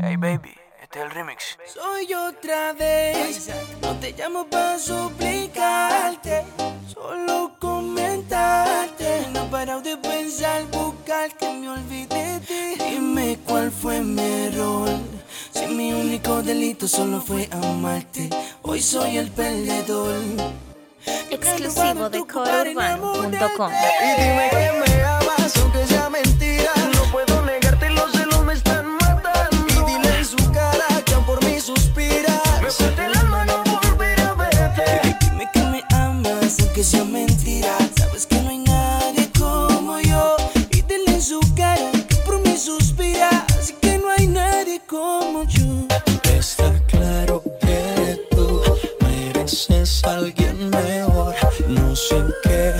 Hey baby, este es el remix. Soy otra vez, no te llamo para suplicarte, solo comentarte. No he parado de pensar, buscar que me olvide de ti. Dime cuál fue mi error, si mi único delito solo fue amarte. Hoy soy el perdedor. Exclusivo de corourbano.com. Y dime que me amas, aunque sea mentira. No puedo negarte, los celos me están matando. Y dile en su cara que aún por mí suspira. Me suelta el alma no volver a verte. Dime que me amas, aunque sea mentira. Sabes que no hay nadie como yo. Y dile en su cara que por mí suspira. Así que no hay nadie como yo. Está claro que tú mereces a alguien mejor. No sé en qué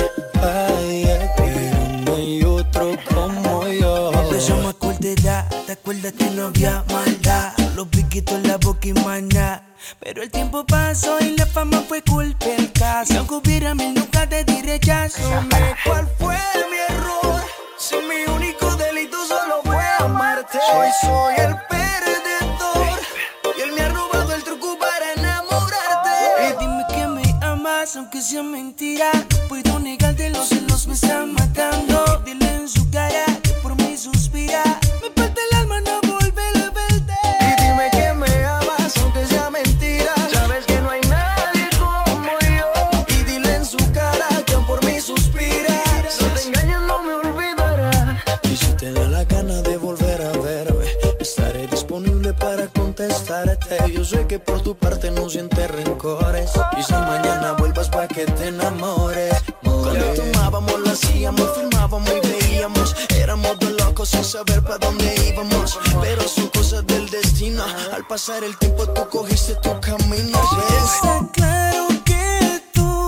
falla, pero no hay otro como yo. Empezamos a corta edad, te acuerdas que no había maldad. Los piquitos en la boca y maná. Pero el tiempo pasó y la fama fue culpa del caso. Y aunque hubiera mil, nunca te di rechazo. Dime cuál fue mi error, si mi único delito solo fue amarte. Hoy soy el perdedor y él me ha robado el truco para enamorarte. Y dime que me amas, aunque sea mentira. No puedo negarte, los celos me están matando. Dile en su cara que por mí suspira. Me parte el alma no volver a verte. Y dime que me amas, aunque sea mentira. Sabes que no hay nadie como yo. Y dile en su cara que aún por mí suspira. Si te engañas no me olvidará. Y si te da la gana de volver a verme, estaré disponible para contestarte. Yo sé que por tu parte no sientes rencores. Quizá mañana vuelvas para que te enamores. Cuando tomábamos, lo hacíamos, filmábamos y veíamos. Éramos dos locos sin saber para dónde íbamos. Pero son cosas del destino. Al pasar el tiempo tú cogiste tu camino. Está claro que tú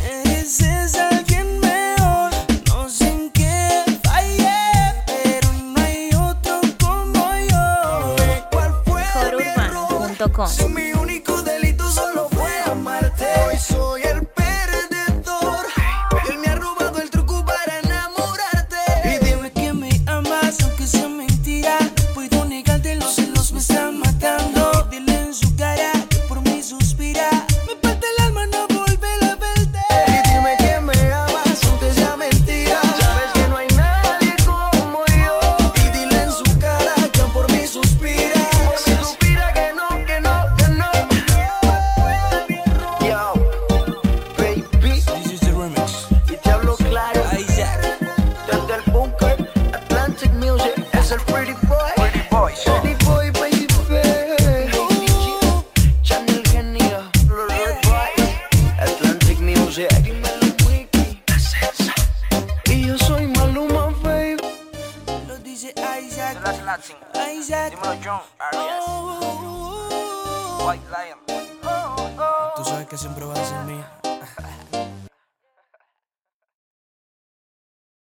mereces a alguien mejor. No sé en qué fallé, pero no hay otro como yo. ¿Cuál fue mi error? corourbano.com. Si mi único delito solo fue amarte. Hoy soy el perdedor y él me ha robado el truco para enamorarte. Y dime que me amas, aunque sea mentira. No puedo negarte, los celos me están matando. Dile en su cara que por mí suspira. Me parte el alma no volver a verte. Y dime que me amas, aunque sea mentira. Sabes que no hay nadie como yo. Y dile en su cara que aún por mí suspira. Si suspira que no, que no, que no. Yo, baby, This is the remix. y te hablo claro. Isaac, Desde el bunker, Atlantic Music, es el Pretty Boy. Pretty Boys. Pretty Boy, baby. Channel Genio, los Red Boys, Atlantic Music. Dímelo, Wiki. Y yo soy Maluma, baby. Lo dice Isaac. The Last Latin. Isaac. Dímelo John, Arias, Oh, White Lion. Tú sabes que siempre vas a ser mía.